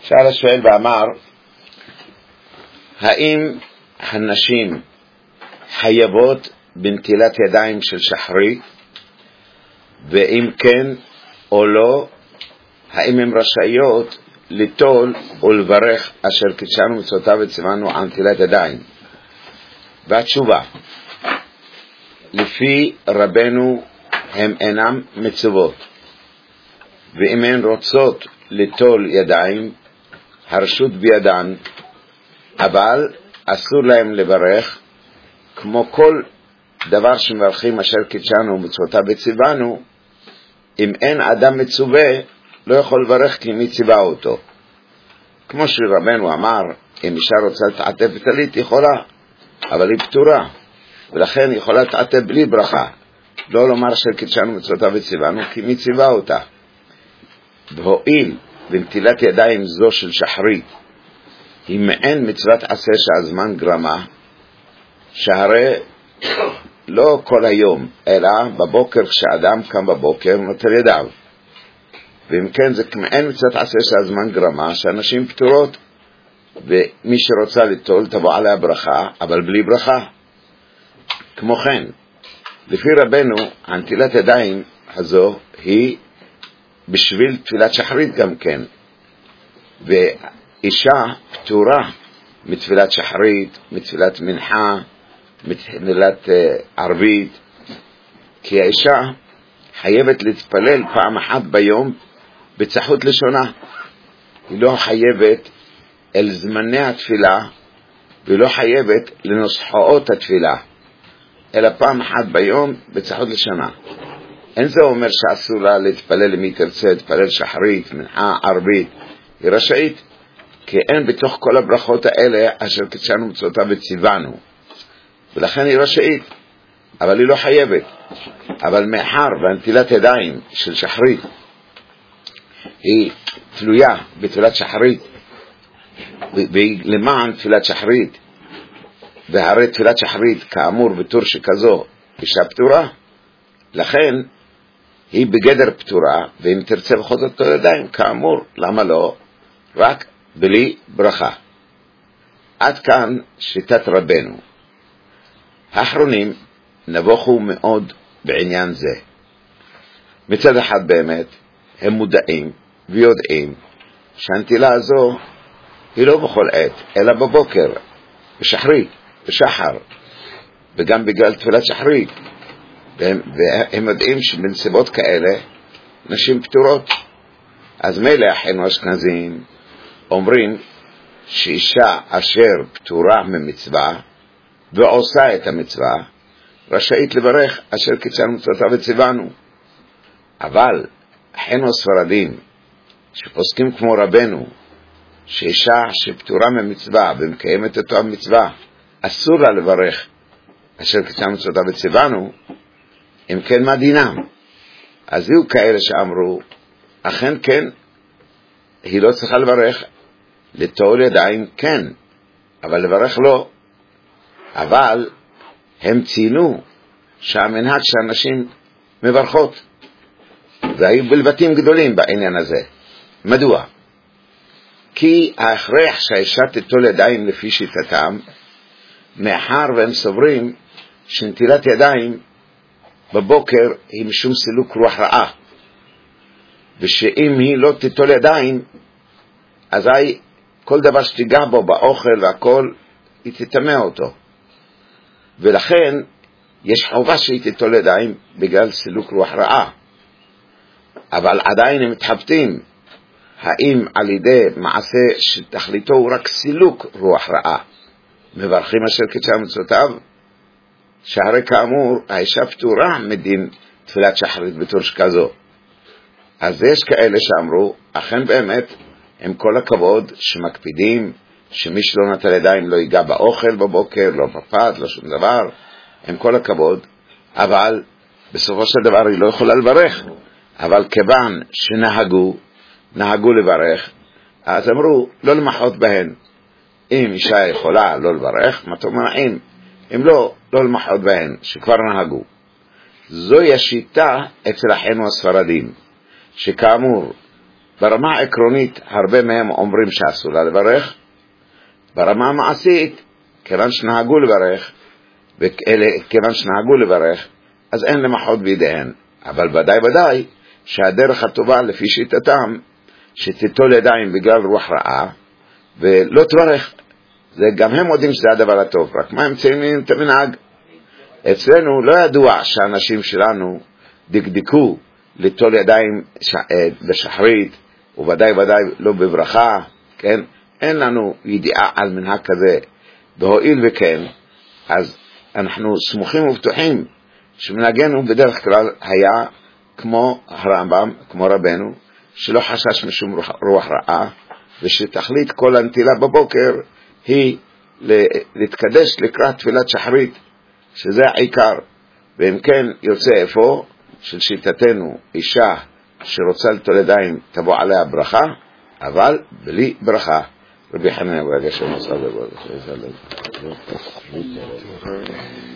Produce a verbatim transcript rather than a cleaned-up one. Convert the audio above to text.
שאל השואל ואמר, האם הנשים חייבות בנטילת ידיים של שחרית, ואם כן או לא, האם הן רשאיות ליטול ולברך אשר קידשנו מצוותיו וציוונו על נטילת ידיים? והתשובה, לפי רבנו הם אינם מצוות, ואם הן רוצות ליטול ידיים הרשות בידן, אבל אסור להם לברך, כמו כל דבר שמברכים אשר קידשנו מצוותיו וציוונו. אם אין אדם מצווה לא יכול לברך כי מי ציווה אותו. כמו שרבנו אמר, אם אישה רוצה לתעטף בטלית יכולה, אבל היא פטורה, ולכן יכולה לתעטף בלי ברכה, לא לומר אשר קידשנו מצוותיו וציוונו כי מי ציווה אותה. והואיל בנטילת ידיים זו של שחרית היא מעין מצוות עשה שהזמן גרמה, שהרי לא כל היום אלא בבוקר כשאדם קם בבוקר נוטל ידיו, ואם כן זה מעין מצוות עשה שהזמן גרמה, שאנשים פטורות, ומי שרוצה ליטול תבוא עליה ברכה, אבל בלי ברכה. כמו כן, לפי רבנו הנטילת ידיים הזו היא בשביל תפילת שחרית גם כן, ואישה פטורה מתפילת שחרית, מתפילת מנחה, מתפילת ערבית, כי האישה חייבת להתפלל פעם אחת ביום בצחות לשונה. היא לא חייבת אל זמני התפילה, ולא חייבת לנוסחאות התפילה, אלא פעם אחת ביום בצחות לשונה. אין זה אומר שאסור לה להתפלל למי תרצה, להתפלל שחרית, מנחה, ערבית. היא רשאית, כי אין בתוך כל הברכות האלה אשר קידשנו מצוותיו וציוונו, ולכן היא רשאית, אבל היא לא חייבת. אבל מאחר והנטילת ידיים של שחרית היא תלויה בתפילת שחרית, והיא למען תפילת שחרית, והרי תפילת שחרית כאמור בתור שכזו אישה פטורה, לכן היא בגדר פטורה, ואם תרצה בכל זאת ידיים כאמור, למה לא? רק בלי ברכה. עד כאן שיטת רבנו. האחרונים נבוכו מאוד בעניין זה. מצד אחד באמת הם מודעים ויודעים שהנטילה הזו היא לא בכל עת, אלא בבוקר, בשחרית, בשחר, וגם בגלל תפילת שחרית, והם, והם יודעים שבנסיבות כאלה נשים פטורות. אז מילא אחינו אשכנזים אומרים שאישה אשר פטורה ממצווה ועושה את המצווה רשאית לברך אשר קידשנו מצוותיו וציוונו. אבל אחינו הספרדים שפוסקים כמו רבנו שאישה שפטורה ממצווה ומקיימת אותו המצווה אסור לה לברך אשר קידשנו מצוותיו וציוונו, אם כן מה דינם? אז היו כאלה שאמרו אכן כן, היא לא צריכה לברך, ליטול ידיים כן, אבל לברך לא. אבל הם ציינו שהמנהג שאנשים מברכות, והיו בלבטים גדולים בעניין הזה. מדוע? כי ההכרח שהאישה תיטול ידיים לפי שיטתם, מאחר והם סוברים שנטילת ידיים בבוקר היא משום סילוק רוח רעה, ושאם היא לא תיטול ידיים אזי כל דבר שתיגע בו באוכל והכל היא תטמא אותו, ולכן יש חובה שהיא תיטול ידיים בגלל סילוק רוח רעה. אבל עדיין הם מתחבטים האם על ידי מעשה שתכליתו הוא רק סילוק רוח רעה מברכים אשר קידשנו מצוותיו, שהרי כאמור האישה פטורה מדין תפילת שחרית בתור שכזו. אז יש כאלה שאמרו אכן באמת עם כל הכבוד שמקפידים שמי שלא נטל ידיים לא ייגע באוכל בבוקר, לא בפת, לא שום דבר, עם כל הכבוד, אבל בסופו של דבר היא לא יכולה לברך. אבל כיוון שנהגו נהגו לברך, אז אמרו לא למחות בהן. אם אישה יכולה לא לברך, מה תאמרים? אם לא, לא למחות בהן, שכבר נהגו. זוהי השיטה אצל אחינו הספרדים, שכאמור ברמה העקרונית הרבה מהם אומרים שאסור לה לברך, ברמה המעשית כיוון שנהגו לברך, וכיוון שנהגו לברך אז אין למחות בידיהן, אבל ודאי ודאי שהדרך הטובה לפי שיטתם שתיטול ידיים בגלל רוח רעה ולא תברך. זה גם הם יודעים שזה הדבר הטוב, רק מה הם מציינים את המנהג. אצלנו לא ידוע שהאנשים שלנו דקדקו ליטול ידיים בשחרית, וודאי ודאי לא בברכה, כן? אין לנו ידיעה על מנהג כזה, והואיל וכן, אז אנחנו סמוכים ובטוחים שמנהגנו בדרך כלל היה כמו הרמב"ם, כמו רבנו, שלא חשש משום רוח רעה, ושתכלית כל הנטילה בבוקר היא להתקדש לקראת תפילת שחרית, שזה העיקר. ואם כן יוצא אפוא של שיטתנו אישה שרוצה ליטול ידיים תבוא עליה ברכה, אבל בלי ברכה. רבי חנינא בר הגשם מסר לבוא